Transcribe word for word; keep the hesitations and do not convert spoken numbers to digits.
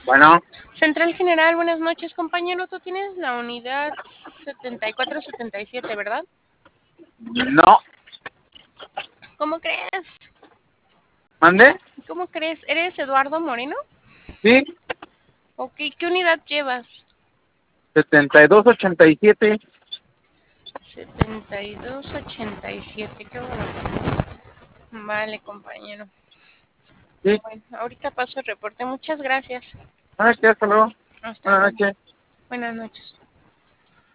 Bueno, Central General, buenas noches, compañero. Tú tienes la unidad setenta y cuatro setenta y siete, ¿verdad? no, ¿Cómo crees? ¿mande? ¿Cómo crees? ¿Eres Eduardo Moreno? Sí, Ok, ¿qué unidad llevas? setenta y dos ochenta y siete. setenta y dos ochenta y siete, qué bueno. Vale, compañero. Sí, Bueno, ahorita paso el reporte. Muchas gracias. ah, ¿qué? Hasta luego. Hasta Buenas luego. noches. Buenas noches.